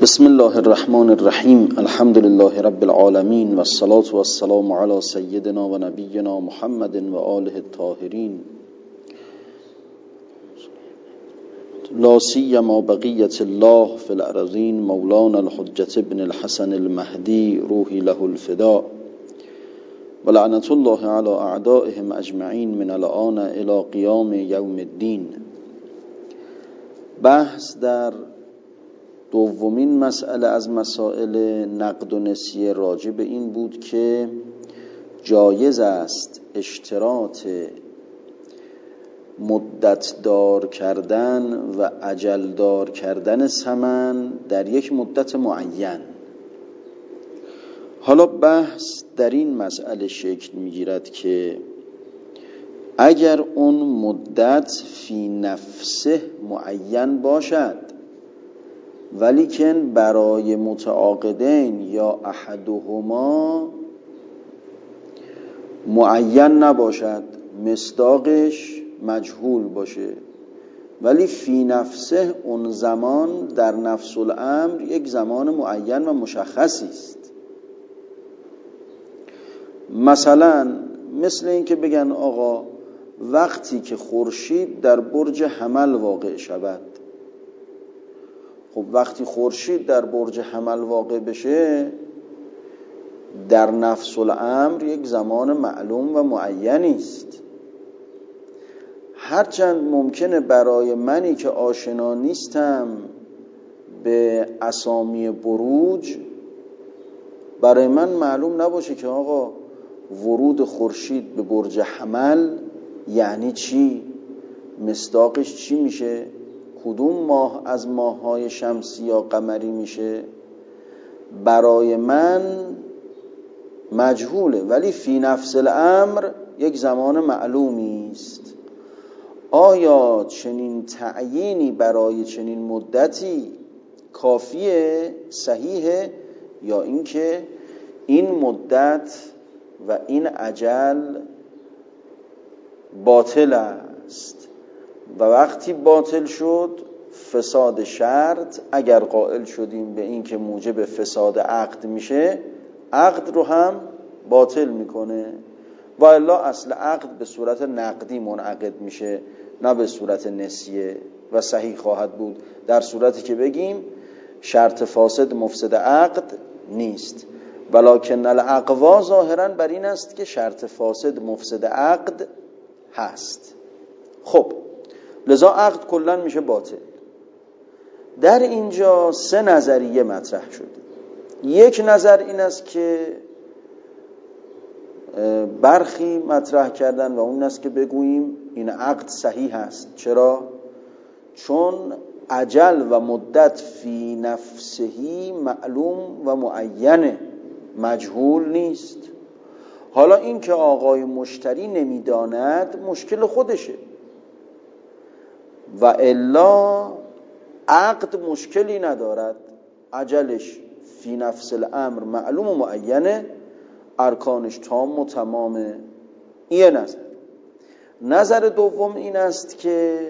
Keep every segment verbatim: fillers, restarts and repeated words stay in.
بسم الله الرحمن الرحیم. الحمد لله رب العالمین و الصلاة و السلام علی سیدنا و نبینا محمد و آله الطاهرین، لا سیما بقیة الله فی الارضین، مولانا الحجة ابن الحسن المهدی روحی له الفداء، و لعنت الله علی اعدائهم اجمعین من الآن الی قیام یوم الدین. بحث در دومین مسئله از مسائل نقد و نسیه راجع به این بود که جایز است اشتراط مدت دار کردن و اجل دار کردن ثمن در یک مدت معین. حالا بحث در این مسئله شکل میگیرد که اگر اون مدت فی نفسه معین باشد ولیکن برای متعاقدین یا احدهما معین نباشد، مصداقش مجهول باشه، ولی فی نفسه اون زمان در نفس الامر یک زمان معین و مشخصی است. مثلا مثل این که بگن آقا وقتی که خورشید در برج حمل واقع شود، خب وقتی خورشید در برج حمل واقع بشه در نفس الامر یک زمان معلوم و معینی است. هرچند ممکنه برای منی که آشنا نیستم به اسامی بروج، برای من معلوم نباشه که آقا ورود خورشید به برج حمل یعنی چی، مصداقش چی میشه، کدوم ماه از ماه‌های شمسی یا قمری میشه، برای من مجهوله، ولی فی نفس الامر یک زمان معلومی است. آیا چنین تعیینی برای چنین مدتی کافیه، صحیحه، یا اینکه این مدت و این اجل باطل است و وقتی باطل شد فساد شرط، اگر قائل شدیم به این که موجب فساد عقد میشه، عقد رو هم باطل میکنه، و الا اصل عقد به صورت نقدی منعقد میشه نه به صورت نسیه و صحیح خواهد بود در صورتی که بگیم شرط فاسد مفسد عقد نیست. ولکن الاقوا ظاهرا بر این است که شرط فاسد مفسد عقد هست. خب لذا عقد کلن میشه باطل. در اینجا سه نظریه مطرح شده. یک نظر این است که برخی مطرح کردن و اون است که بگوییم این عقد صحیح است. چرا؟ چون اجل و مدت فی نفسهی معلوم و معینه، مجهول نیست. حالا این که آقای مشتری نمیداند مشکل خودشه، و الا عقد مشکلی ندارد، اجلش فی نفس الامر معلوم و معینه، ارکانش تام و تمامه. این نظر. نظر دوم این است که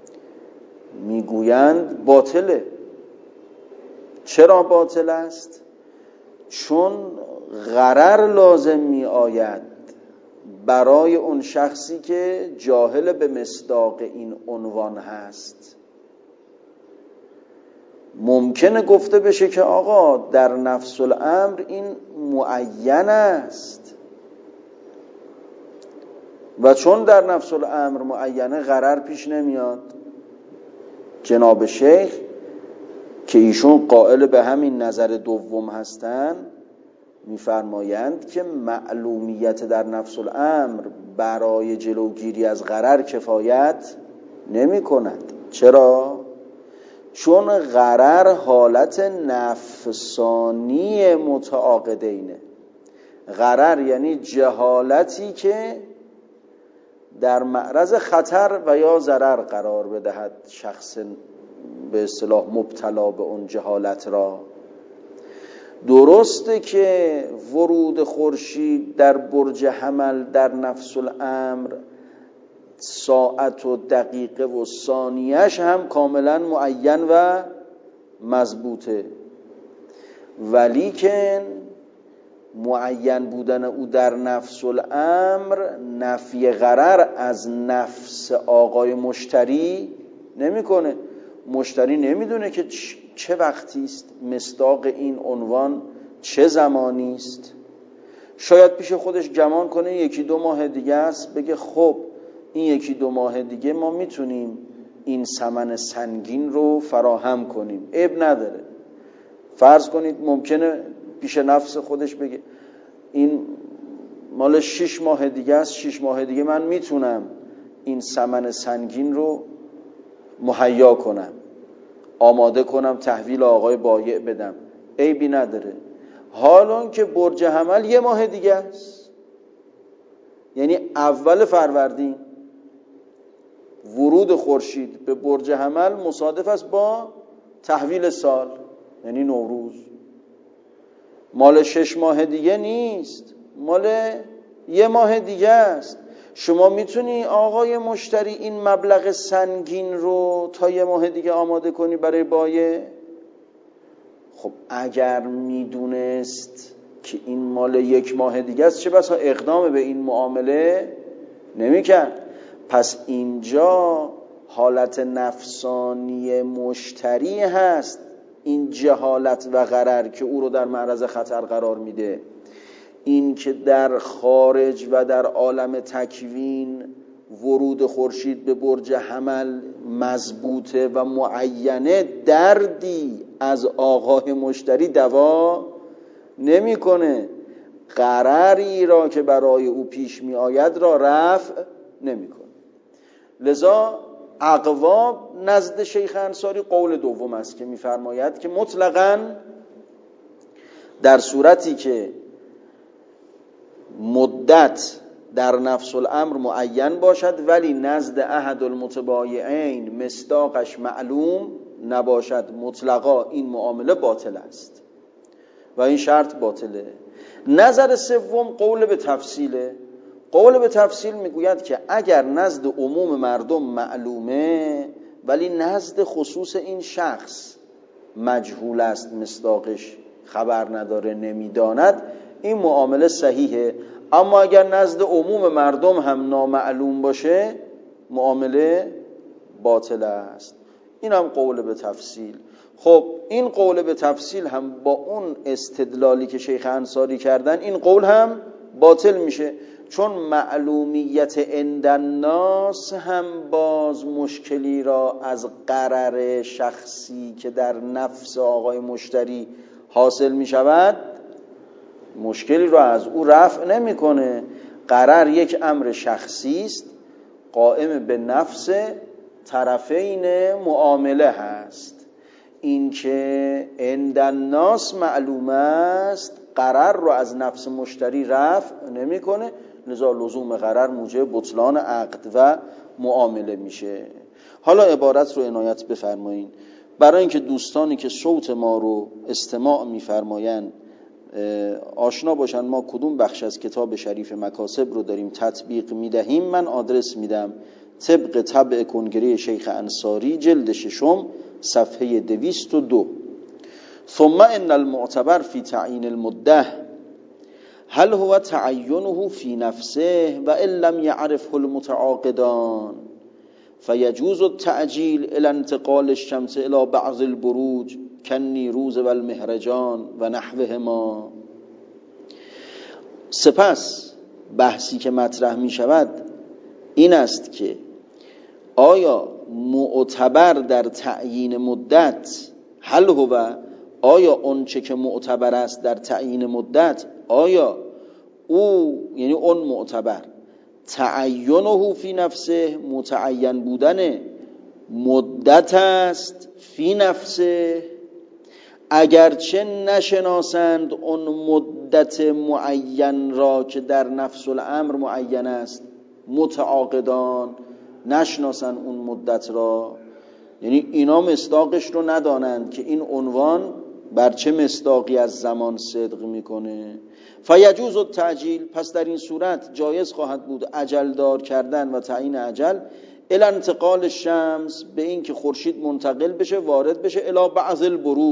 میگویند باطله. چرا باطل است؟ چون غرر لازم می آید برای اون شخصی که جاهل به مصداق این عنوان هست. ممکنه گفته بشه که آقا در نفس الامر این معین است، و چون در نفس الامر معینه غرر پیش نمیاد. جناب شیخ که ایشون قائل به همین نظر دوم هستن میفرمایند که معلومیت در نفس الامر برای جلوگیری از غرر کفایت نمی کند. چرا؟ چون غرر حالت نفسانی متعاقدینه. غرر یعنی جهالتی که در معرض خطر و یا ضرر قرار بدهد شخص به اصطلاح مبتلا به اون جهالت را. درسته که ورود خورشید در برج حمل در نفس الامر ساعت و دقیقه و ثانیه‌اش هم کاملا معین و مضبوطه، ولیکن معین بودن او در نفس الامر نفی غرر از نفس آقای مشتری نمیکنه. مشتری نمیدونه که چه وقتی است، مصداق این عنوان چه زمانی است. شاید پیش خودش گمان کنه یکی دو ماه دیگه است، بگه خب این یکی دو ماه دیگه ما میتونیم این ثمن سنگین رو فراهم کنیم، عیب نداره. فرض کنید ممکنه پیش نفس خودش بگه این مال شش ماه دیگه است، شش ماه دیگه من میتونم این ثمن سنگین رو مهیا کنم، آماده کنم، تحویل آقای بایع بدم، عیبی نداره. حالان که برج حمل یه ماه دیگه است، یعنی اول فروردین ورود خورشید به برج حمل مصادف است با تحویل سال، یعنی نوروز. مال شش ماه دیگه نیست، مال یه ماه دیگه است. شما میتونی آقای مشتری این مبلغ سنگین رو تا یه ماه دیگه آماده کنی برای بایع؟ خب اگر میدونست که این مال یک ماه دیگه است، چه بسا اقدام به این معامله نمیکرد. پس اینجا حالت نفسانی مشتری هست، این جهالت و غرر که او رو در معرض خطر قرار میده. این که در خارج و در عالم تکوین ورود خورشید به برج حمل مضبوطه و معینه، دردی از آقای مشتری دوا نمیکنه، غرری را که برای او پیش می آید را رفع نمیکنه. لذا اقوا نزد شیخ انصاری قول دوم است که میفرماید که مطلقاً در صورتی که مدت در نفس الامر معین باشد ولی نزد احد المتبایعین مصداقش معلوم نباشد، مطلقا این معامله باطل است و این شرط باطله. نظر سوم قول به تفصیله. قول به تفصیل میگوید که اگر نزد عموم مردم معلومه ولی نزد خصوص این شخص مجهول است، مصداقش خبر نداره، نمیداند، این معامله صحیحه. اما اگر نزد عموم مردم هم نامعلوم باشه معامله باطل است. این هم قول به تفصیل. خب این قول به تفصیل هم با اون استدلالی که شیخ انصاری کردن این قول هم باطل میشه، چون معلومیت عند الناس هم باز مشکلی را از غرر شخصی که در نفس آقای مشتری حاصل میشود مشکلی را از او رفع نمیکنه. غرر یک امر شخصی است قائم به نفس طرفین معامله هست. این که عند الناس معلوم است غرر رو از نفس مشتری رفع نمیکنه، لذا لزوم غرر موجب بطلان عقد و معامله میشه. حالا عبارت رو عنایت بفرمایین برای اینکه دوستانی که صوت ما رو استماع میفرمایند آشنا باشن ما کدوم بخش از کتاب شریف مکاسب رو داریم تطبیق میدهیم. من آدرس میدم طبق طبع کنگره شیخ انصاری جلد ششم صفحه دویست و دو. ثم ان المعتبر فی تعیین المده هل هو تعینه فی نفسه و ان لم یعرفه المتعاقدان فیجوز التعجیل الى انتقال الشمس الى بعض البروج کالنیروز و المهرجان و نحوهما. سپس بحثی که مطرح می شود این است که آیا معتبر در تعیین مدت هل هو، آیا اون چه که معتبر است در تعیین مدت، آیا او یعنی اون معتبر تعینه فی نفسه متعین بودن مدت است فی نفسه، اگرچه نشناسند اون مدت معین را که در نفس الامر معین است، متعاقدان نشناسند اون مدت را، یعنی اینا مصداقش رو ندانند که این عنوان بر چه مصداقی از زمان صدق میکنه. فیجوز التعجیل، پس در این صورت جایز خواهد بود اجل دار کردن و تعیین اجل الی انتقال الشمس، به این که خورشید منتقل بشه وارد بشه الی بعض البروج،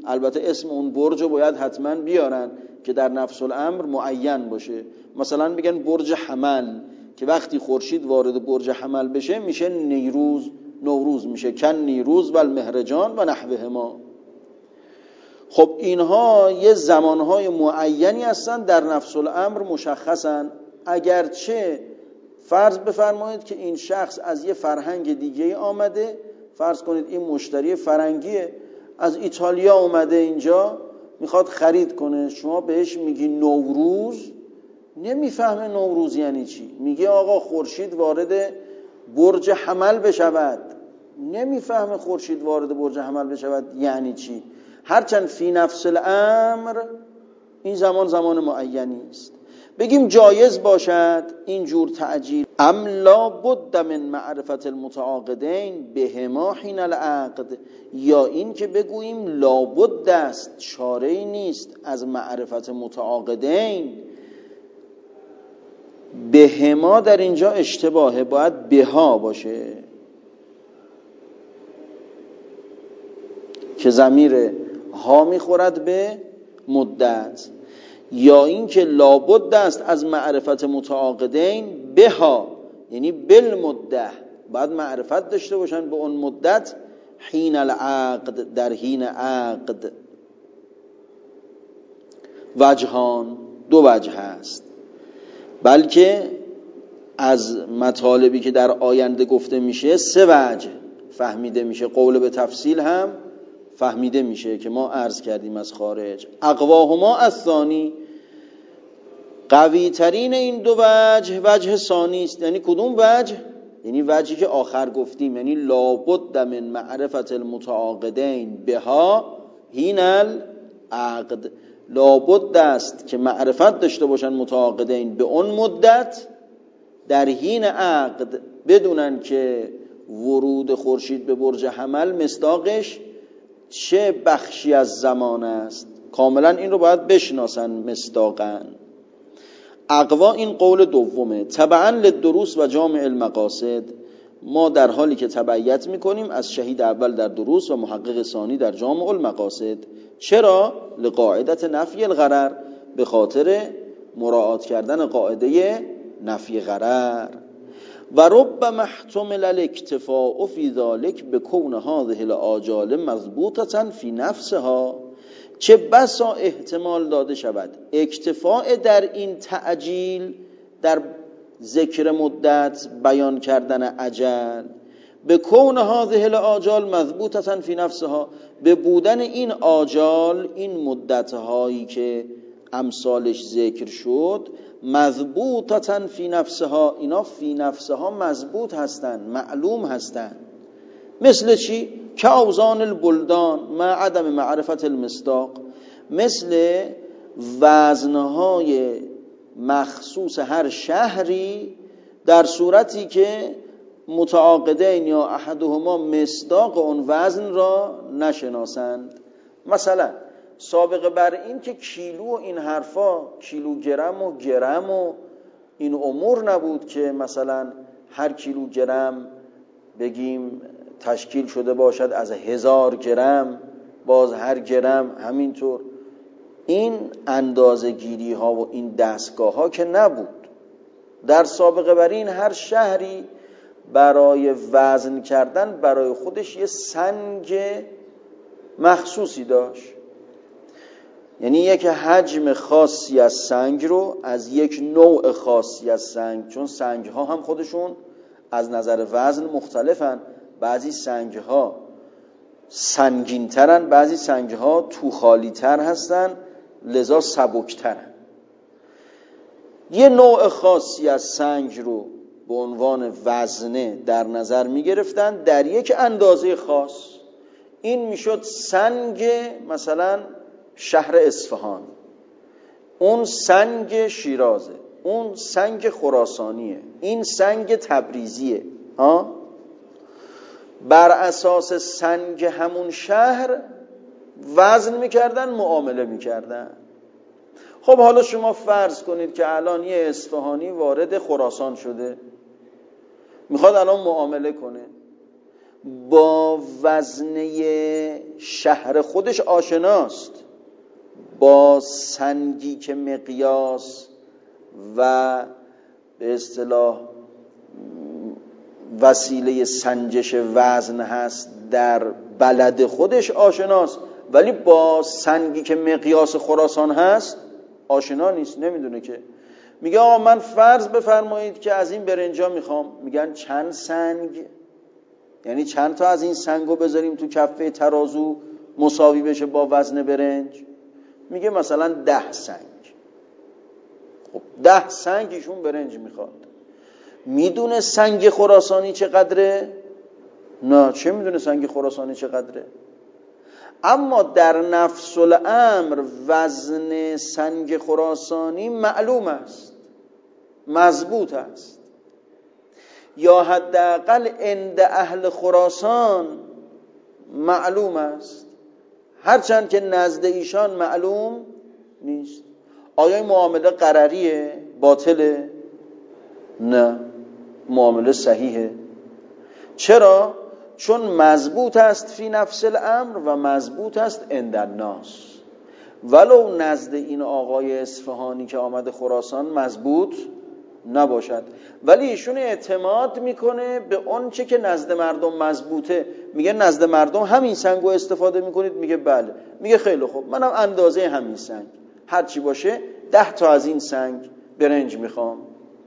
البته اسم اون برج رو باید حتما بیارن که در نفس الامر معین باشه. مثلا میگن برج حمل که وقتی خورشید وارد برج حمل بشه میشه نیروز، نوروز میشه، کن نیروز و المهرجان و نحوه ما. خب اینها یه زمانهای معینی هستن در نفس الامر مشخصن، اگرچه فرض بفرمایید که این شخص از یه فرهنگ دیگه آمده، فرض کنید این مشتری فرنگیه از ایتالیا اومده اینجا میخواد خرید کنه، شما بهش میگی نوروز، نمیفهمه نوروز یعنی چی. میگه آقا خورشید وارد برج حمل بشود، نمیفهمه خورشید وارد برج حمل بشود یعنی چی. هرچند فی نفس الامر این زمان زمان معینی است. بگیم جایز باشد این جور تعجیل، ام لا بد من معرفت المتعاقدین بهما حین العقد، یا این که بگوییم لابد است، چاره‌ای نیست از معرفت متعاقدین. بهما در اینجا اشتباهه، باید بها باشه که ضمیر ها میخورد به مدت، یا این که لابد است از معرفت متعاقدین بها، یعنی بالمده، باید معرفت داشته باشن به اون مدت، حین العقد، در حین عقد. وجهان، دو وجه هست، بلکه از مطالبی که در آینده گفته میشه سه وجه فهمیده میشه، قول به تفصیل هم فهمیده میشه که ما عرض کردیم از خارج. اقواهما الثانی، قوی ترین این دو وجه وجه ثانی است. یعنی کدوم وجه؟ یعنی وجهی که آخر گفتیم، یعنی لابد من معرفت المتعاقدین بها حین العقد، لابد است که معرفت داشته باشن متعاقدین به اون مدت در حین عقد، بدونن که ورود خورشید به برج حمل مصداقش چه بخشی از زمان است، کاملا این رو باید بشناسن مصداقاً. اقوا این قول دومه، تبعا للدروس و جامع المقاصد، ما در حالی که تبعیت میکنیم از شهید اول در دروس و محقق ثانی در جامع المقاصد. چرا؟ لقاعدت نفی الغرر، به خاطر مراعات کردن قاعده نفی غرر. و رب محتمل الاکتفاء فی ذلک بکون هذه الآجال مضبوطة فی نفسها، چه بسا احتمال داده شود اکتفاء در این تعجیل، در ذکر مدت، بیان کردن اجل، به کون هذه الآجال مضبوطة فی نفسها، به بودن این آجال، این مدتهایی که امثالش ذکر شد، مضبوطة فی نفسها، اینا فی نفسها مضبوط هستن، معلوم هستن. مثل چی؟ که اوزان البلدان مع عدم معرفت المصداق، مثل وزنهای مخصوص هر شهری در صورتی که متعاقدین یا احدهما مصداق اون وزن را نشناسند. مثلا سابقه بر این که کیلو و این حرفا، کیلوگرم و گرم و این امور نبود که مثلا هر کیلوگرم بگیم تشکیل شده باشد از هزار گرم، باز هر گرم همینطور. این اندازه گیری ها و این دستگاه ها که نبود. در سابقه بر این هر شهری برای وزن کردن برای خودش یه سنگ مخصوصی داشت، یعنی یک حجم خاصی از سنگ رو از یک نوع خاصی از سنگ، چون سنگ ها هم خودشون از نظر وزن مختلفن، بعضی سنگ ها سنگین ترن، بعضی سنگ ها توخالی تر هستن، لذا سبک ترن. یه نوع خاصی از سنگ رو به عنوان وزنه در نظر می گرفتن در یک اندازه خاص. این میشد سنگ مثلا شهر اصفهان، اون سنگ شیرازه، اون سنگ خراسانیه، این سنگ تبریزیه. ها؟ بر اساس سنگ همون شهر وزن میکردن، معامله میکردن. خب حالا شما فرض کنید که الان یه اصفهانی وارد خراسان شده، میخواد الان معامله کنه. با وزنه شهر خودش آشناست، با سنگی که مقیاس و به اصطلاح وسیله سنجش وزن هست در بلد خودش آشناست، ولی با سنگی که مقیاس خراسان هست آشنا نیست، نمیدونه که. میگه آقا من فرض بفرمایید که از این برنجا میخوام. میگن چند سنگ؟ یعنی چند تا از این سنگو بذاریم تو کفه ترازو مساوی بشه با وزن برنج؟ میگه مثلا ده سنگ. خب ده سنگ ایشون برنج میخواد. میدونه سنگ خراسانی چقدره؟ نه، چه میدونه سنگ خراسانی چقدره؟ اما در نفس الامر وزن سنگ خراسانی معلوم است، مضبوط است، یا حداقل عند اهل خراسان معلوم است، هرچند که نزد ایشان معلوم نیست. آیا این معامله غرریه؟ باطله؟ نه، معامله صحیحه. چرا؟ چون مضبوط است فی نفس الامر و مضبوط است عند الناس. ولو نزد این آقای اصفهانی که آمده خراسان مضبوط نباشد، ولی ایشون اعتماد میکنه به اون چه که نزد مردم مضبوطه. میگه نزد مردم همین سنگو استفاده میکنید؟ میگه بله. میگه خیلی خوب، منم اندازه همین سنگ هر چی باشه ده تا از این سنگ برنج میخوام.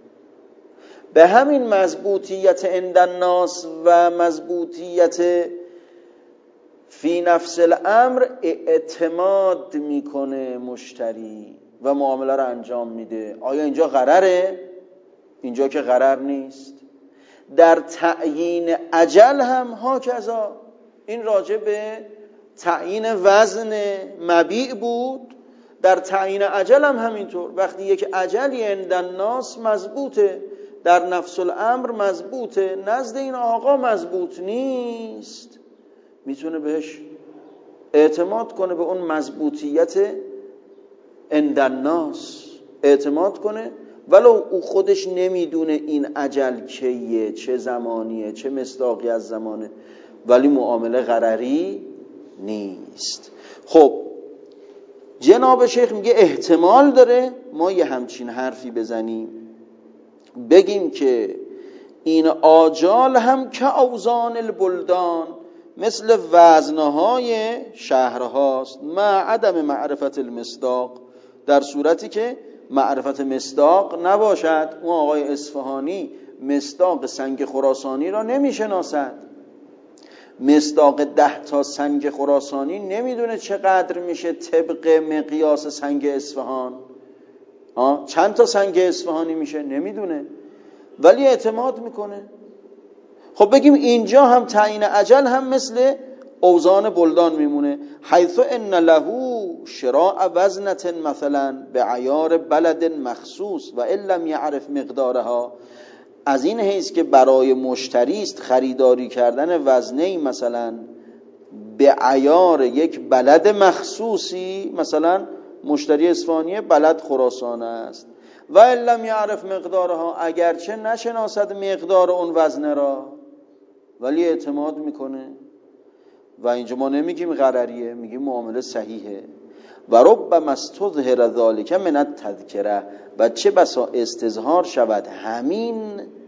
به همین مضبوطیت عند الناس و مضبوطیت فی نفس الامر اعتماد میکنه مشتری و معامله رو انجام میده. آیا اینجا غرره؟ اینجا که غرر نیست. در تعیین اجل هم هاکذا، این راجع به تعیین وزن مبیع بود، در تعیین اجل هم همینطور. وقتی یک اجلی عند الناس مضبوطه، در نفس الامر مضبوطه، نزد این آقا مضبوط نیست، میتونه بهش اعتماد کنه، به اون مضبوطیت عند الناس اعتماد کنه، ولو او خودش نمیدونه این اجل کیه، چه زمانیه، چه مصداقی از زمانه، ولی معامله غرری نیست. خب جناب شیخ میگه احتمال داره ما یه همچین حرفی بزنیم، بگیم که این آجال هم که اوزان البلدان، مثل وزنهای شهرهاست، مع عدم معرفت المصداق، در صورتی که معرفت مصداق نباشد. اون آقای اصفهانی مصداق سنگ خراسانی را نمیشناسد، مصداق ده تا سنگ خراسانی نمیدونه چقدر میشه طبق مقیاس سنگ اصفهان. آه؟ چند تا سنگ اصفهانی میشه نمیدونه، ولی اعتماد میکنه. خب بگیم اینجا هم تعیین اجل هم مثل اوزان بلدان میمونه، حیث ان له شراء وزنة مثلا به عیار بلد مخصوص و ان لم یعرف مقدارها، از این حیث که برای مشتری است خریداری کردن وزنه مثلا به عیار یک بلد مخصوصی، مثلا مشتری اصفهانی بلد خراسان است، و ان لم یعرف مقدارها، اگرچه نشناسد مقدار اون وزنه را، ولی اعتماد میکنه. و اینجا ما نمیگیم غرریه، میگیم معامله صحیحه. و ربما استظهر ذلک من التذکره، و چه بسا استظهار شود همین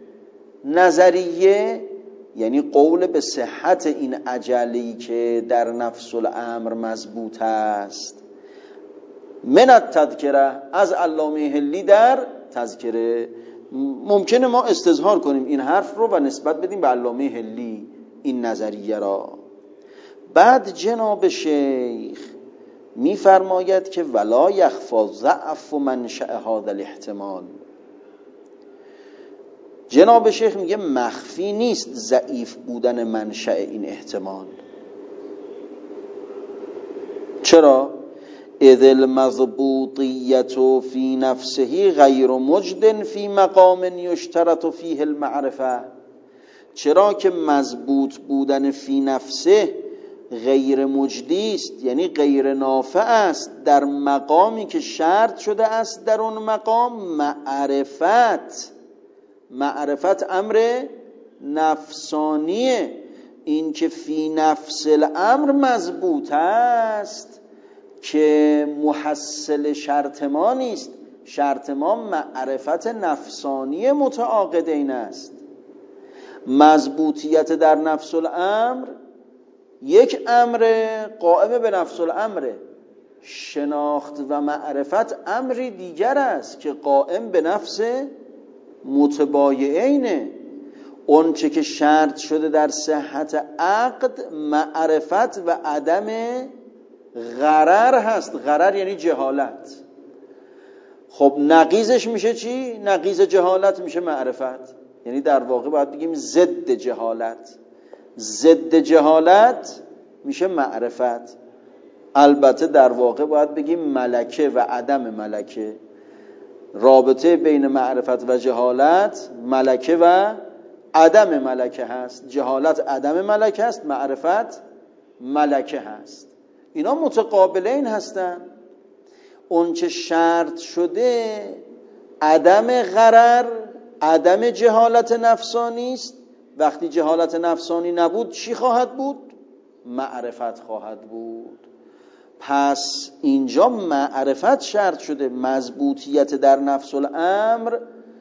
نظریه، یعنی قول به صحت این اجلی که در نفس الامر مضبوط است، من التذکره، از علامه حلی در تذکره. ممکنه ما استظهار کنیم این حرف رو و نسبت بدیم به علامه حلی این نظریه را. بعد جناب شیخ میفرماید که ولا یخفی ضعف منشأ هذا الاحتمال. جناب شیخ میگه مخفی نیست ضعیف بودن منشأ این احتمال. چرا؟ اذ المضبوطیة فی نفسه غیر مجد فی مقام یشترط فیه المعرفه. چرا که مضبوط بودن فی نفسه غیر مجدی است، یعنی غیر نافع است در مقامی که شرط شده است در اون مقام معرفت. معرفت امر نفسانیه، این که فی نفس الامر مضبوط است که محصل شرط ما نیست. شرط ما معرفت نفسانی متعاقدین است. مضبوطیت در نفس الامر یک امر قائم به نفس الامره، شناخت و معرفت امری دیگر است که قائم به نفس متبایعینه. اون چه که شرط شده در صحت عقد معرفت و عدم غرر هست. غرر یعنی جهالت. خب نقیضش میشه چی؟ نقیض جهالت میشه معرفت، یعنی در واقع باید بگیم ضد جهالت. ضد جهالت میشه معرفت. البته در واقع باید بگیم ملکه و عدم ملکه. رابطه بین معرفت و جهالت ملکه و عدم ملکه هست. جهالت عدم ملکه هست، معرفت ملکه هست. اینا متقابلین هستن. اون چه شرط شده عدم غرر، عدم جهالت نفسانی است. وقتی جهالت نفسانی نبود چی خواهد بود؟ معرفت خواهد بود. پس اینجا معرفت شرط شده. مضبوطیت در نفس الامر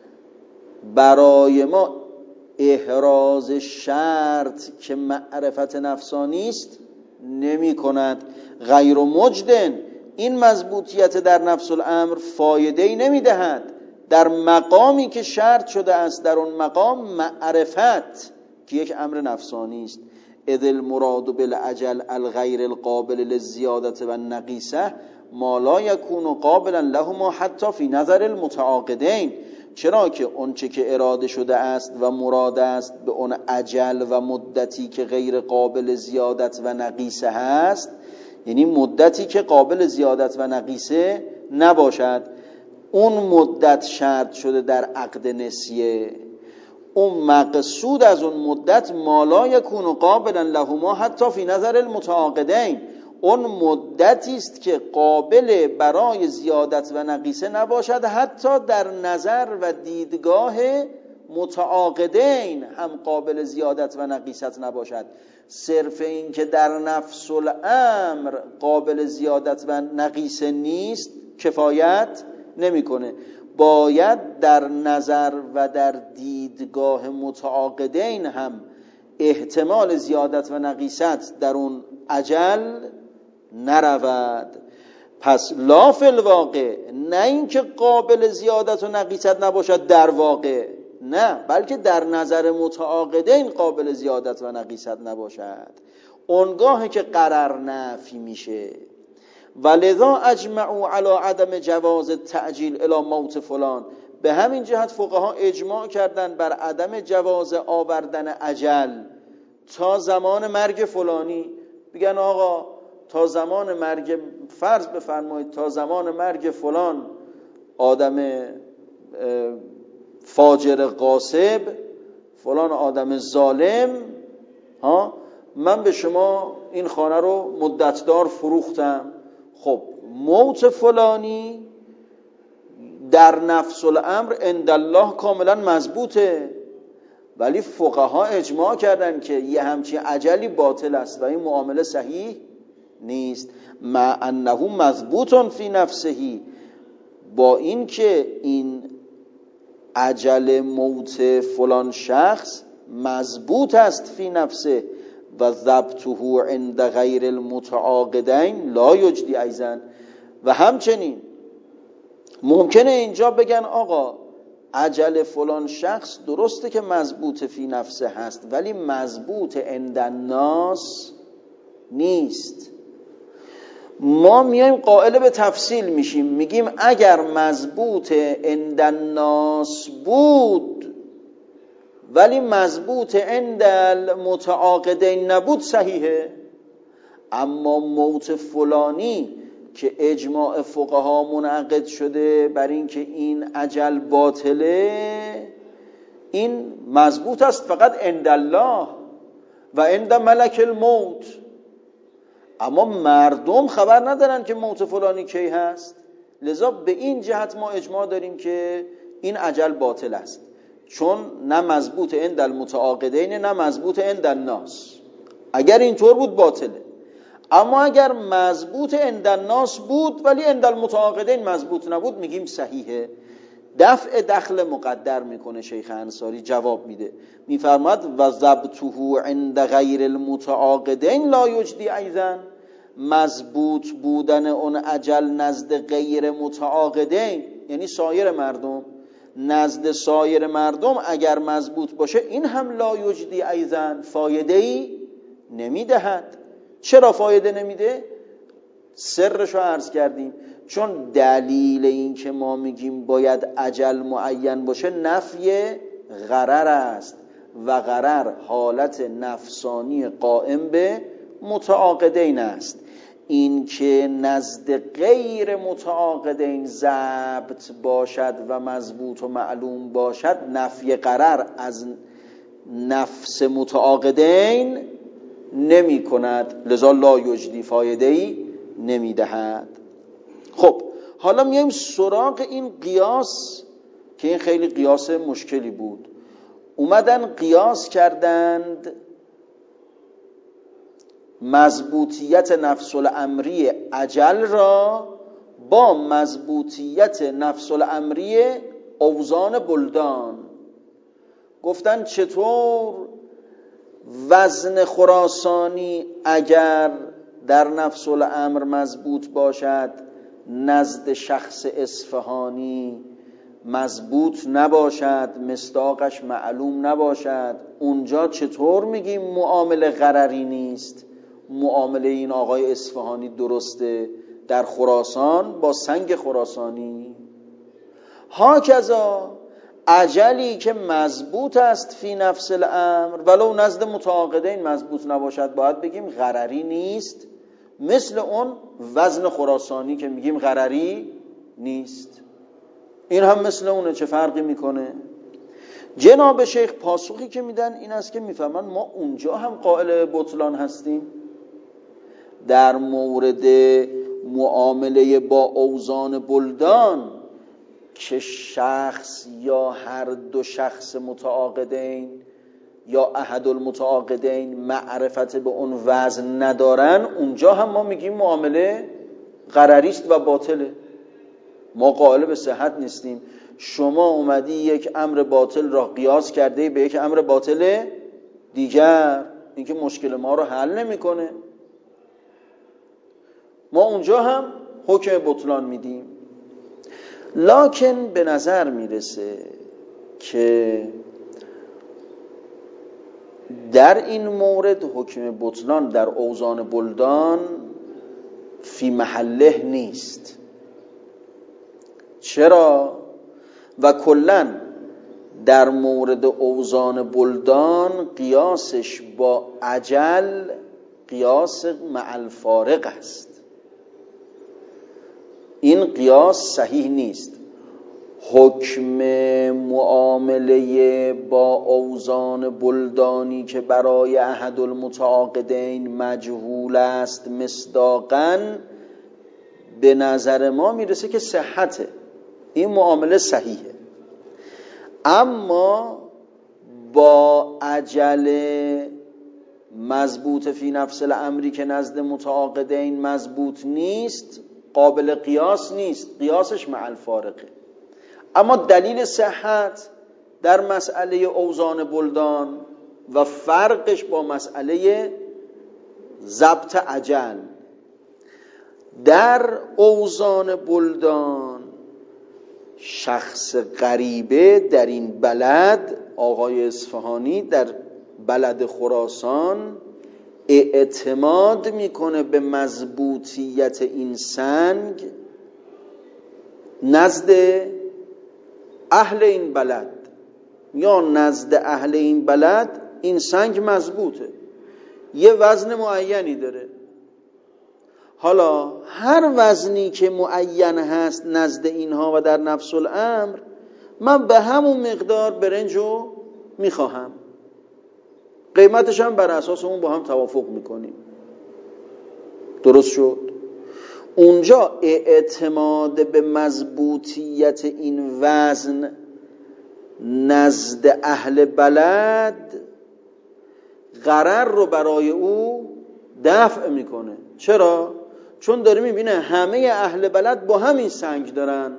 برای ما احراز شرط که معرفت نفسانی است نمی کند. غیر مجدن، این مضبوطیت در نفس الامر فایده‌ای نمی دهد در مقامی که شرط شده است. در اون مقام معرفت که یک امر نفسانی است. اذ المراد بالعجل الغیر القابل للزیادت و النقیصه ما لا یکون قابلا لهما حتی فی نظر المتعاقدین. چرا که اونچه که اراده شده است و مراد است به اون عجل و مدتی که غیر قابل زیادت و نقیصه هست، یعنی مدتی که قابل زیادت و نقیصه نباشد، اون مدت شرط شده در عقد نسیه. اون مقصود از اون مدت ما لا یکون قابلا لهما حتی فی نظر المتعاقدین، اون مدتی است که قابل برای زیادت و نقیصه نباشد، حتی در نظر و دیدگاه متعاقدین هم قابل زیادت و نقیصت نباشد. صرف این که در نفس الامر قابل زیادت و نقیصه نیست کفایت نمیکنه. باید در نظر و در دیدگاه متعاقدین هم احتمال زیادت و نقیصت در اون اجل نرود. پس لا فی الواقع، نه اینکه قابل زیادت و نقیصت نباشد در واقع، نه، بلکه در نظر متعاقدین قابل زیادت و نقیصت نباشد. اونگاهی که قرار نفی میشه. ولذا اجمعوا علی عدم جواز تعجیل الی موت فلان، به همین جهت فقها اجماع کردن بر عدم جواز آوردن اجل تا زمان مرگ فلانی. بگن آقا تا زمان مرگ، فرض بفرمایید تا زمان مرگ فلان آدم فاجر غاصب، فلان آدم ظالم، ها، من به شما این خانه رو مدتدار فروختم. خب موت فلانی در نفس الامر عند الله کاملا مضبوطه، ولی فقها اجماع کردن که یه همچین اجلی باطل است و این معامله صحیح نیست. مع انه مضبوط فی نفسه، با این که این اجل موت فلان شخص مضبوط است فی نفسه و ضبطه عند غیر المتعاقدین لا یجدی ایضا. و همچنین ممکنه اینجا بگن آقا اجل فلان شخص درسته که مضبوط فی نفسه هست، ولی مضبوط عند الناس نیست. ما میایم قائل به تفصیل میشیم، میگیم اگر مضبوط عند الناس بود ولی مضبوط عند المتعاقدین نبود صحیحه. اما موت فلانی که اجماع فقها منعقد شده بر این که این اجل باطله، این مضبوط است فقط عند الله و عند ملک الموت. اما مردم خبر ندارن که موت فلانی کی هست، لذا به این جهت ما اجماع داریم که این اجل باطل است، چون نه مضبوط عند المتعاقدین نه مضبوط عند الناس. اگر اینطور بود باطله. اما اگر مضبوط عند الناس بود ولی عند المتعاقدین مضبوط نبود میگیم صحیحه. دفع دخل مقدر میکنه شیخ انصاری، جواب میده، میفرماد و ضبطه عند غیر المتعاقدین لا یجدی ایضا، مضبوط بودن اون اجل نزد غیر متعاقدین یعنی سایر مردم، نزد سایر مردم اگر مضبوط باشه این هم لا یجدی ایضا، فایده ای نمیدهد. چرا فایده نمیده؟ سرشو عرض کردیم، چون دلیل این که ما میگیم باید اجل معین باشه نفی غرر است و غرر حالت نفسانی قائم به متعاقدین است. این که نزد غیر متعاقدین ضبط باشد و مضبوط و معلوم باشد نفی غرر از نفس متعاقدین نمی کند، لذا لا یجدی، فایده ای نمی دهد. خب حالا میایم سراغ این قیاس که این خیلی قیاس مشکلی بود. اومدن قیاس کردند مضبوطیت نفس الامری اجل را با مضبوطیت نفس الامری اوزان بلدان. گفتن چطور وزن خراسانی اگر در نفس الامر مضبوط باشد نزد شخص اصفهانی مضبوط نباشد، مصداقش معلوم نباشد، اونجا چطور میگیم معامله غرری نیست، معامله این آقای اصفهانی درسته در خراسان با سنگ خراسانی؟ هاکذا اجلی که مضبوط است فی نفس الامر ولو نزد متعاقدین مضبوط نباشد باید بگیم غرری نیست، مثل اون وزن خراسانی که میگیم غرری نیست. این هم مثل اونه، چه فرقی میکنه؟ جناب شیخ پاسخی که میدن این است که میفهمن ما اونجا هم قائل بطلان هستیم در مورد معامله با اوزان بلدان که شخص یا هر دو شخص متعاقدین یا احد المتعاقدین معرفت به اون وزن ندارن، اونجا هم ما میگیم معامله غرریست و باطله، ما قائل به صحت نیستیم. شما اومدی یک امر باطل را قیاس کرده به یک امر باطل دیگر، این که مشکل ما رو حل نمیکنه. ما اونجا هم حکم بطلان میدیم. لکن به نظر میرسه که در این مورد حکم بطلان در اوزان بلدان فی محله نیست. چرا؟ و کلن در مورد اوزان بلدان قیاسش با اجل قیاس مع الفارق است. این قیاس صحیح نیست. حکم معامله با اوزان بلدانی که برای احد المتعاقدین مجهول است مصداقاً به نظر ما میرسه که صحته، این معامله صحیحه. اما با اجل مضبوط فی نفس الامری که نزد متعاقدین مضبوط نیست قابل قیاس نیست، قیاسش مع الفارقه. اما دلیل صحت در مسئله اوزان بلدان و فرقش با مسئله ضبط اجل، در اوزان بلدان شخص غریبه در این بلد، آقای اصفهانی در بلد خراسان، اعتماد میکنه به مضبوطیت این سنگ نزد اهل این بلد، یا نزد اهل این بلد این سنگ مضبوطه، یه وزن معینی داره. حالا هر وزنی که معین هست نزد اینها و در نفس الامر، من به همون مقدار برنجو میخواهم، قیمتش هم بر اساس اون با هم توافق میکنیم. درست شد؟ اونجا اعتماد به مضبوطیت این وزن نزد اهل بلد غرر رو برای او دفع میکنه. چرا؟ چون داره میبینه همه اهل بلد با همین سنگ دارن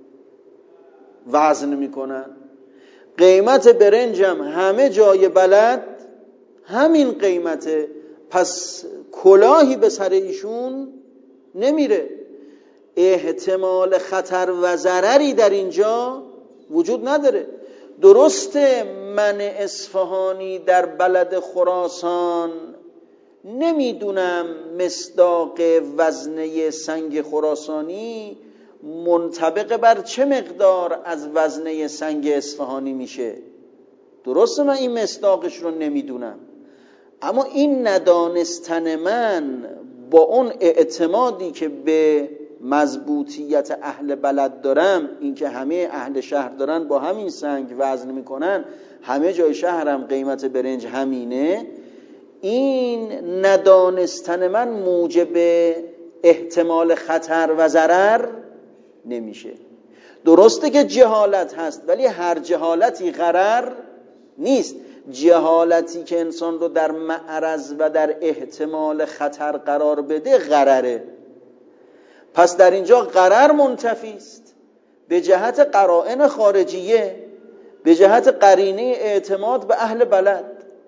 وزن میکنن، قیمت برنجم همه جای بلد همین قیمته، پس کلاهی به سر ایشون نمیره. احتمال خطر و ضرری در اینجا وجود نداره. درسته من اصفهانی در بلد خراسان نمیدونم مصداق وزنه سنگ خراسانی منطبق بر چه مقدار از وزنه سنگ اصفهانی میشه. درسته من این مصداقش رو نمیدونم، اما این ندانستن من با اون اعتمادی که به مضبوطیت اهل بلد دارم، اینکه همه اهل شهر دارن با همین سنگ وزن میکنن، همه جای شهرم قیمت برنج همینه، این ندانستن من موجب احتمال خطر و ضرر نمیشه. درسته که جهالت هست، ولی هر جهالتی غرر نیست. جهالتی که انسان رو در معرض و در احتمال خطر قرار بده غرره. پس در اینجا غرر منتفی است به جهت قرائن خارجیه، به جهت قرینه اعتماد به اهل بلد.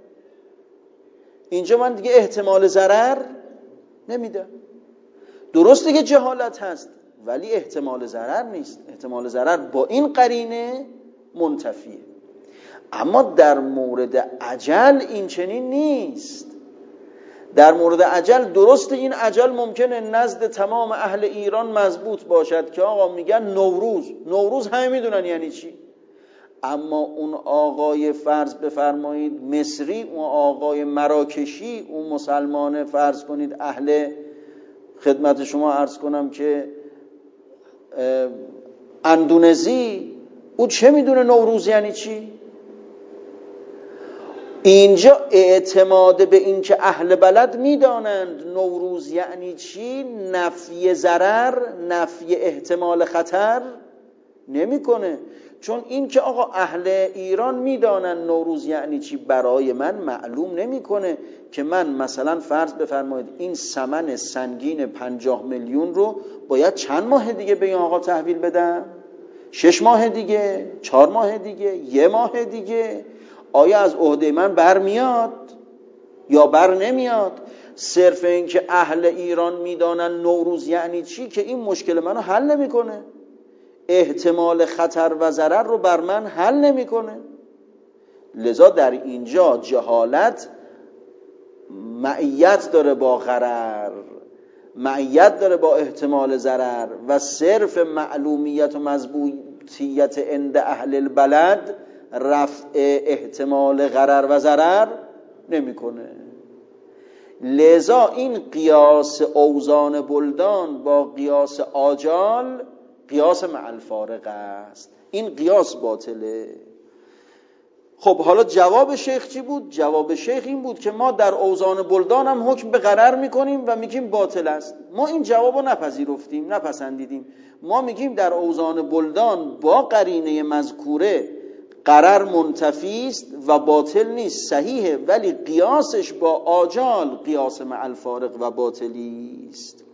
اینجا من دیگه احتمال ضرر نمیدم. درسته که جهالت هست، ولی احتمال ضرر نیست. احتمال ضرر با این قرینه منتفیه. اما در مورد اجل این چنین نیست. در مورد اجل درسته این اجل ممکنه نزد تمام اهل ایران مضبوط باشد که آقا میگن نوروز، نوروز همه میدونن یعنی چی، اما اون آقای فرض بفرمایید مصری، اون آقای مراکشی، اون مسلمان فرض کنید اهل خدمت شما عرض کنم که اندونزی، او چه میدونه نوروز یعنی چی؟ اینجا اعتماد به این که اهل بلد میدانند نوروز یعنی چی نفی ضرر، نفی احتمال خطر نمیکنه. چون این که آقا اهل ایران میدانند نوروز یعنی چی برای من معلوم نمیکنه که من مثلا فرض بفرمایید این ثمن سنگین پنجاه میلیون رو باید چند ماه دیگه به این آقا تحویل بدم؟ شش ماه دیگه؟ چهار ماه دیگه؟ یه ماه دیگه؟ آیا از عهده من بر میاد یا بر نمیاد؟ صرف این که اهل ایران میدانن نوروز یعنی چی که این مشکل منو حل نمیکنه، احتمال خطر و ضرر رو بر من حل نمیکنه. لذا در اینجا جهالت معیت داره با غرر، معیت داره با احتمال ضرر، و صرف معلومیت و مضبوطیت عند اهل البلد رفع احتمال غرر و ضرر نمیکنه. لذا این قیاس اوزان بلدان با قیاس آجال قیاس مع الفارق است. این قیاس باطله. خب حالا جواب شیخ چی بود؟ جواب شیخ این بود که ما در اوزان بلدان هم حکم به غرر میکنیم و میگیم باطل است. ما این جواب رو نپذیرفتیم، نپسندیدیم. ما میگیم در اوزان بلدان با قرینه مذکوره غرر منتفی است و باطل نیست، صحیحه، ولی قیاسش با آجال قیاس مع الفارق و باطلی است.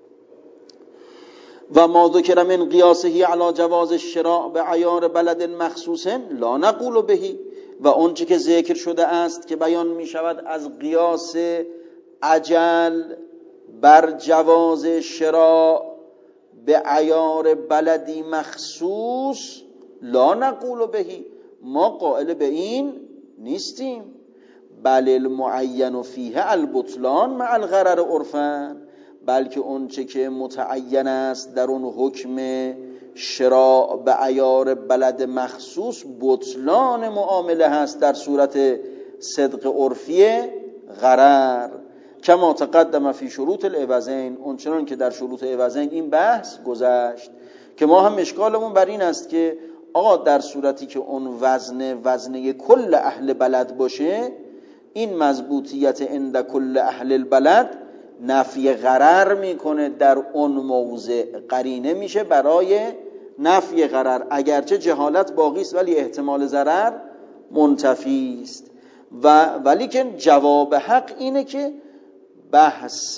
و ما ذکر من قیاسه علی جواز الشراء به عیار بلد مخصوص لا نقول بهی، و آنچه که ذکر شده است که بیان می شود از قیاس اجل بر جواز شراء به عیار بلدی مخصوص لا نقول بهی، ما قائل به این نیستیم. بل المعین فیه البطلان مع الغرر عرفا، بلکه اون چه که متعین است در اون حکم شراء به عیار بلد مخصوص بطلان معامله هست در صورت صدق عرفی غرر، کما تقدم فی شروط العوضین، اونچنان که در شروط عوضین این بحث گذشت که ما هم اشکالمون بر این است که آقا در صورتی که اون وزن وزنه کل اهل بلد باشه، این مضبوطیت عند کل اهل البلد نفی غرر میکنه، در اون موضع قرینه میشه برای نفی غرر، اگرچه جهالت باقی است ولی احتمال ضرر منتفی است. و ولی که جواب حق اینه که بحث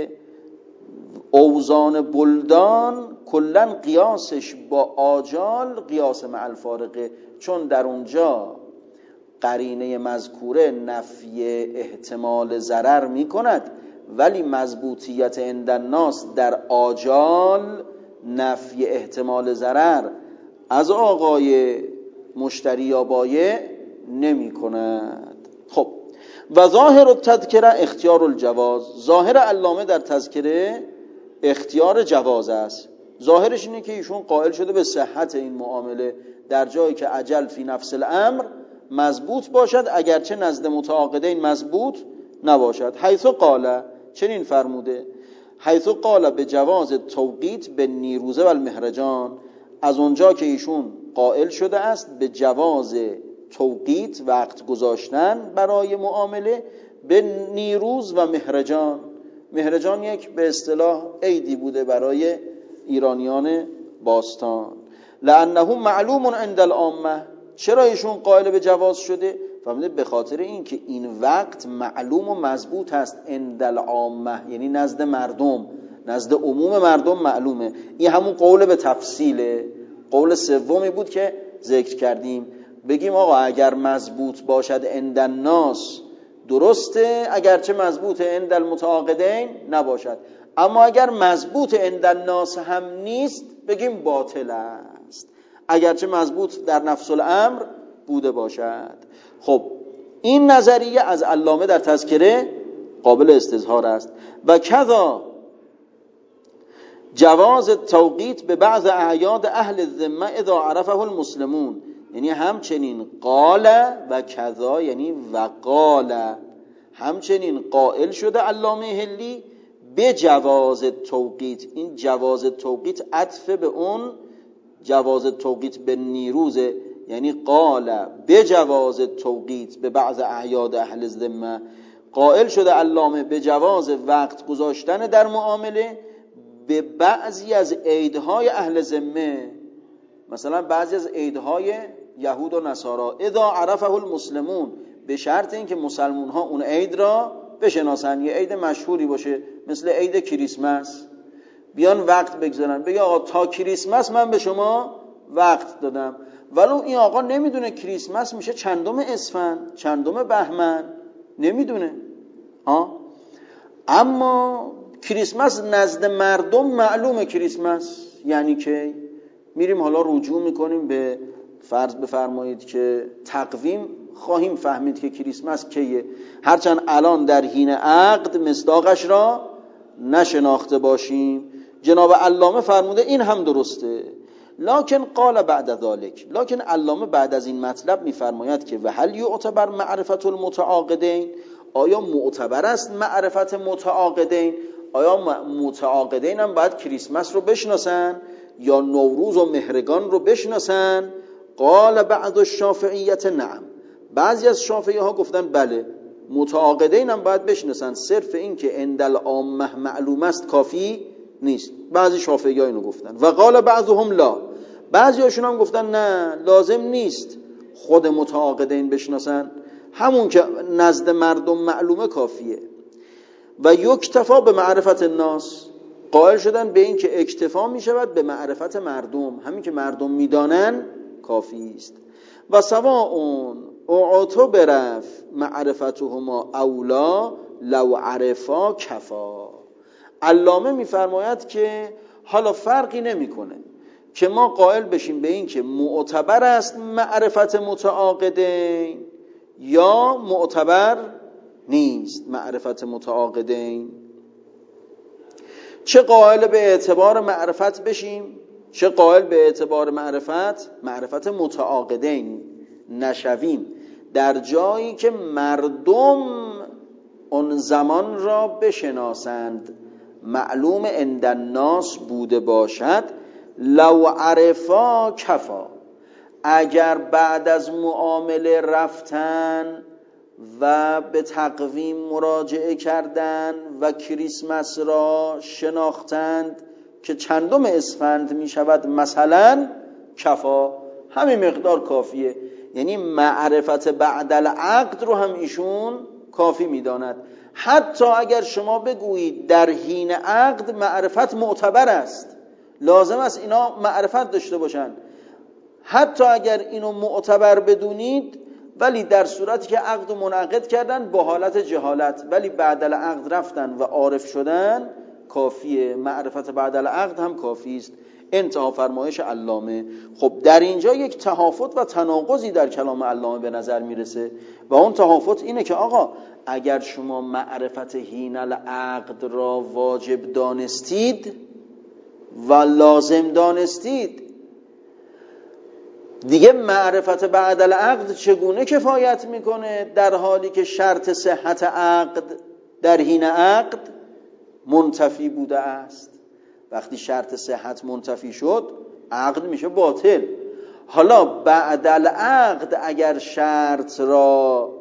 اوزان بلدان کلن قیاسش با آجال قیاس مع الفارقه، چون در اونجا قرینه مذکوره نفی احتمال ضرر می کند، ولی مضبوطیت عند الناس در آجال نفی احتمال ضرر از آقای مشتری یا بایع نمی کند. خب و ظاهر التذکره اختیار الجواز، ظاهر علامه در تذکره اختیار جواز است. ظاهرش اینه که ایشون قائل شده به صحت این معامله در جایی که اجل فی نفس الامر مضبوط باشد اگرچه نزد متعاقدین مضبوط نباشد. حیث قال، چنین فرموده، حیث قال به جواز توقیت به نیروزه و المهرجان، از اونجا که ایشون قائل شده است به جواز توقیت وقت گذاشتن برای معامله به نیروز و مهرجان. مهرجان یک به اصطلاح عیدی بوده برای ایرانیان باستان. لانه معلوم عند العامه، چرا ایشون قائل به جواز شده؟ فهمیده به خاطر این که این وقت معلوم و مضبوط هست عند العامه، یعنی نزد مردم، نزد عموم مردم معلومه. این همون قول به تفصیله. قول سومی بود که ذکر کردیم، بگیم آقا اگر مضبوط باشد عند الناس درسته، اگرچه مضبوط عند المتعاقدین نباشد، اما اگر مضبوط عند الناس هم نیست بگیم باطل است، اگرچه مضبوط در نفس الامر بوده باشد. خب این نظریه از علامه در تذکره قابل استظهار است. و کذا جواز توقیت به بعض اعیاد اهل الذمه اذا عرفه المسلمون، یعنی همچنین قال و کذا یعنی و قال، همچنین قائل شده علامه هلی به جواز توقیت. این جواز توقیت عطف به اون جواز توقیت به نیروزه، یعنی قال به جواز توقیت به بعض اعیاد اهل الذمه، قائل شده علامه به جواز وقت گذاشتن در معامله به بعضی از عیدهای اهل ذمه، مثلا بعضی از عیدهای یهود و نصارا، اذا عرفه المسلمون، به شرط اینکه مسلمون ها اون عید را بشناسن، یه عید مشهوری باشه مثل عید کریسمس، بیان وقت بگذارن، بگه آقا تا کریسمس من به شما وقت دادم، ولی این آقا نمیدونه کریسمس میشه چندم اسفند، چندم بهمن، نمیدونه آه؟ اما کریسمس نزد مردم معلومه. کریسمس یعنی که میریم حالا رجوع میکنیم به فرض بفرمایید که تقویم، خواهیم فهمید که کریسمس کیه، هرچند الان در حین عقد مصداقش را نشناخته باشیم. جناب علامه فرموده این هم درسته، لکن قال بعد ذلك، لکن علامه بعد از این مطلب میفرماید که و هل یعتبر معرفت المتعاقدین، آیا معتبر است معرفت متعاقدین؟ آیا متعاقدین هم باید کریسمس رو بشناسن یا نوروز و مهرگان رو بشناسن؟ قال بعض الشافعیت نعم، بعضی از شافعی ها گفتن بله، متعاقدین هم باید بشناسن، صرف این که عند العامه معلوم است کافی نیست. بعضی شافعی ها اینو گفتن. و قال بعضهم لا، بعضی هاشون هم گفتن نه لازم نیست خود متعاقدین بشناسن، همون که نزد مردم معلومه کافیه. و یکتفا به معرفت الناس، قائل شدن به این که اکتفا می شود به معرفت مردم، همین که مردم میدانن کافی است. و سواء اعتبر معرفتهما اولا لو عرفا کفا، علامه میفرماید که حالا فرقی نمیکنه که ما قائل بشیم به این که معتبر است معرفت متعاقدین یا معتبر نیست معرفت متعاقدین. چه قائل به اعتبار معرفت بشیم، چه قائل به اعتبار معرفت معرفت متعاقدین نشویم در جایی که مردم اون زمان را بشناسند، معلوم عند الناس بوده باشد. لو عرفا کفا، اگر بعد از معامله رفتن و به تقویم مراجعه کردن و کریسمس را شناختند که چندم اسفند می شود مثلا، کفا، همین مقدار کافیه. یعنی معرفت بعد العقد رو هم ایشون کافی میداند. حتی اگر شما بگویید در حین عقد معرفت معتبر است، لازم است اینا معرفت داشته باشند، حتی اگر اینو معتبر بدونید، ولی در صورتی که عقد منعقد کردن با حالت جهالت، ولی بعد العقد رفتن و عارف شدن، کافیه. معرفت بعد العقد هم کافی است. انتها فرمایش علامه. خب در اینجا یک تهافت و تناقضی در کلام علامه به نظر میرسه و اون تهافت اینه که آقا اگر شما معرفت حین العقد را واجب دانستید و لازم دانستید، دیگه معرفت بعد العقد چگونه کفایت میکنه در حالی که شرط صحت عقد در حین عقد منتفی بوده است؟ وقتی شرط صحت منتفی شد عقد میشه باطل. حالا بعد العقد اگر شرط را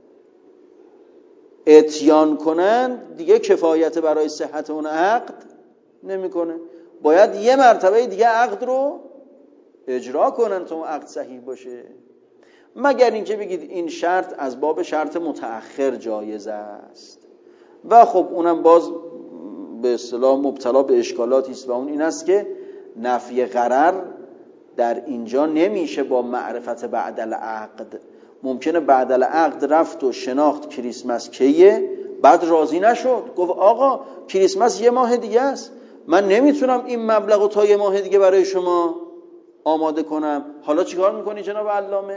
اتیان کنند دیگه کفایت برای صحت اون عقد نمیکنه، باید یه مرتبه دیگه عقد رو اجرا کنن تا اون عقد صحیح باشه. مگر اینکه بگید این شرط از باب شرط متأخر جایز است و خب اونم باز به اصطلاح مبتلا به اشکالاتی است و اون این است که نفی غرر در اینجا نمیشه با معرفت بعد العقد. ممکنه بعد العقد رفت و شناخت کریسمس کیه، بعد راضی نشد، گفت آقا کریسمس یه ماه دیگه است، من نمیتونم این مبلغو تا یه ماه دیگه برای شما آماده کنم. حالا چیکار میکنی جناب علامه؟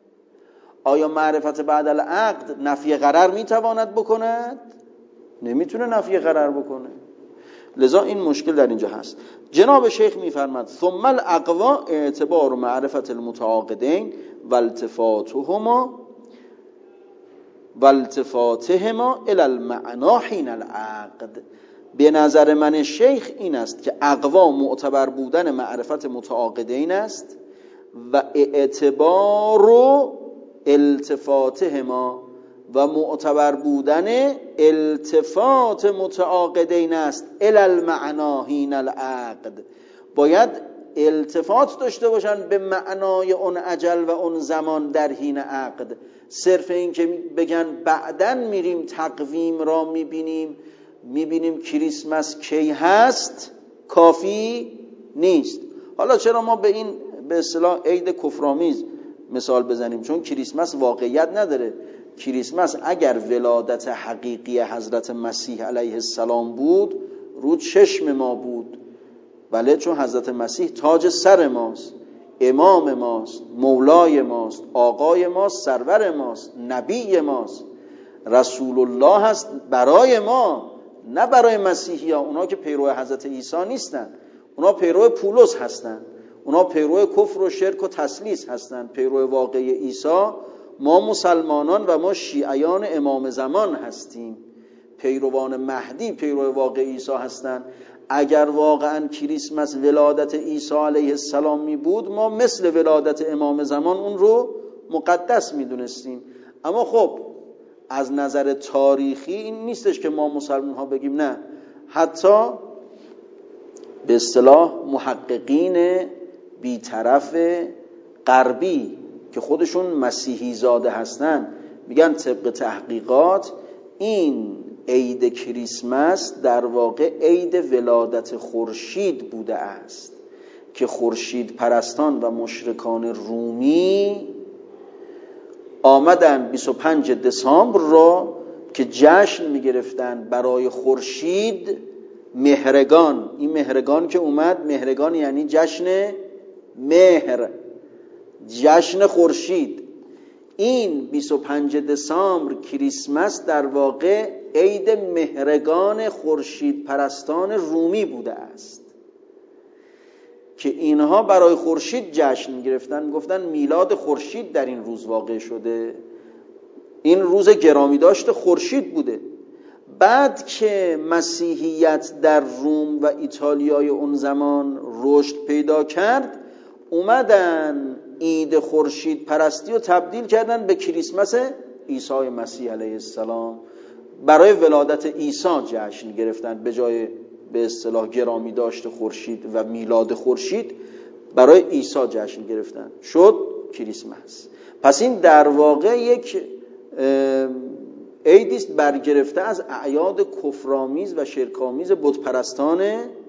آیا معرفت بعد العقد نفی غرر میتواند بکند؟ نمیتونه نفی غرر بکنه. لذا این مشکل در اینجا هست. جناب شیخ میفرماد ثم الاقوا اعتبار معرفت المتعاقدین و التفاتهما و التفاتهما الى المعنا حین العقد. به نظر من شیخ این است که اقوا معتبر بودن معرفت متعاقدین است و اعتبار التفاتهما و معتبر بودن التفات متعاقدین است الی المعنا حین العقد. باید التفات داشته باشن به معنای اون اجل و اون زمان در حین عقد. صرف این که بگن بعدن میریم تقویم را میبینیم میبینیم کریسمس کی هست کافی نیست. حالا چرا ما به این به اصطلاح عید کفرآمیز مثال بزنیم؟ چون کریسمس واقعیت نداره. کریسمس اگر ولادت حقیقی حضرت مسیح علیه السلام بود رو چشم ما بود، بله، چون حضرت مسیح تاج سر ماست، امام ماست، مولای ماست، آقای ماست، سرور ماست، نبی ماست، رسول الله هست برای ما، نه برای مسیحی ها. اونا که پیرو حضرت عیسی نیستن، اونا پیرو پولس هستن، اونا پیرو کفر و شرک و تسلیس هستن. پیرو واقعی عیسی ما مسلمانان و ما شیعیان امام زمان هستیم. پیروان مهدی پیرو واقعی عیسی هستن. اگر واقعا کریسمس ولادت عیسی علیه السلام می بود، ما مثل ولادت امام زمان اون رو مقدس می دونستیم. اما خب از نظر تاریخی این نیستش که ما مسلمان ها بگیم نه. حتی به اصطلاح محققین بیطرف غربی که خودشون مسیحی زاده هستن میگن طبق تحقیقات این عید کریسمس در واقع عید ولادت خورشید بوده است که خورشید پرستان و مشرکان رومی آمدن بیست و پنج دسامبر را که جشن میگرفتن برای خورشید مهرگان. این مهرگان که اومد، مهرگان یعنی جشن مهر، جشن خورشید. این بیست و پنج دسامبر کریسمس در واقع عید مهرگان خورشید پرستان رومی بوده است که اینها برای خورشید جشن گرفتن، گفتن میلاد خورشید در این روز واقع شده، این روز گرامی داشت خورشید بوده. بعد که مسیحیت در روم و ایتالیای اون زمان رشد پیدا کرد، اومدن عید خورشید پرستی رو تبدیل کردن به کریسمس عیسی مسیح علیه السلام. برای ولادت عیسی جشن گرفتن، به جای به اصطلاح گرامی داشت خورشید و میلاد خورشید برای عیسی جشن گرفتن، شد کریسمس. پس این در واقع یک عیدیست برگرفته از اعیاد کفرآمیز و شرک‌آمیز بتپرستان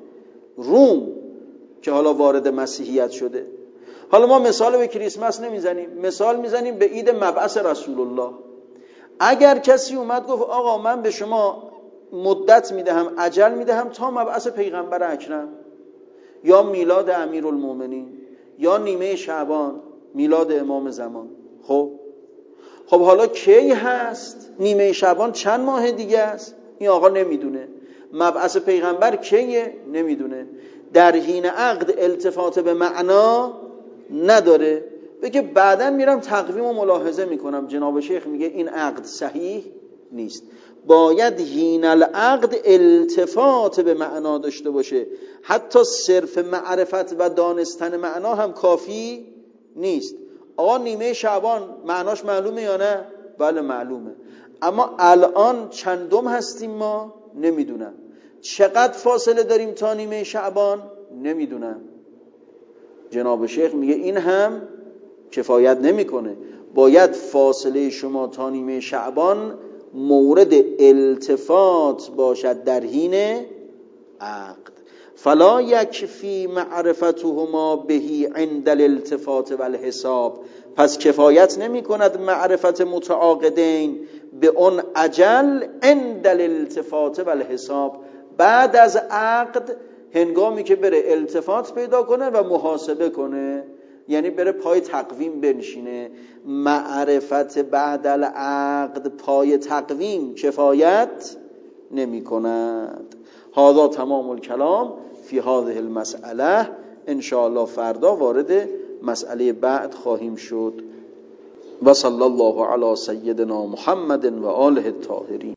روم که حالا وارد مسیحیت شده. حالا ما مثال به کریسمس نمیزنیم، مثال میزنیم به عید مبعث رسول الله. اگر کسی اومد گفت آقا من به شما مدت میدهم، اجل میدهم تا مبعث پیغمبر اکرم یا میلاد امیرالمومنین یا نیمه شعبان میلاد امام زمان، خب خب حالا کی هست؟ نیمه شعبان چند ماه دیگه است؟ این آقا نمیدونه. مبعث پیغمبر کیه؟ نمیدونه. در حین عقد التفات به معنا نداره، بگه بعداً میرم تقویم و ملاحظه میکنم. جناب شیخ میگه این عقد صحیح نیست، باید حین العقد التفات به معنا داشته باشه. حتی صرف معرفت و دانستن معنا هم کافی نیست. آقا نیمه شعبان معناش معلومه یا نه؟ بله معلومه، اما الان چندم هستیم ما؟ نمیدونم. چقدر فاصله داریم تا نیمه شعبان؟ نمیدونم. جناب شیخ میگه این هم کفایت نمیکنه، باید فاصله شما تا نیمه شعبان مورد التفات باشد در حین عقد. فلا یکفی معرفتهما بهی عند الالتفات والحساب، پس کفایت نمی کند معرفت متعاقدین به اون اجل عند الالتفات والحساب، بعد از عقد هنگامی که بره التفات پیدا کنه و محاسبه کنه، یعنی بره پای تقویم بنشینه. معرفت بعد العقد پای تقویم کفایت نمی کند. هذا تمام الکلام فی هذه المسئله. ان شاء الله فردا وارد مسئله بعد خواهیم شد. و صلی الله علی سیدنا محمد و آله الطاهرین.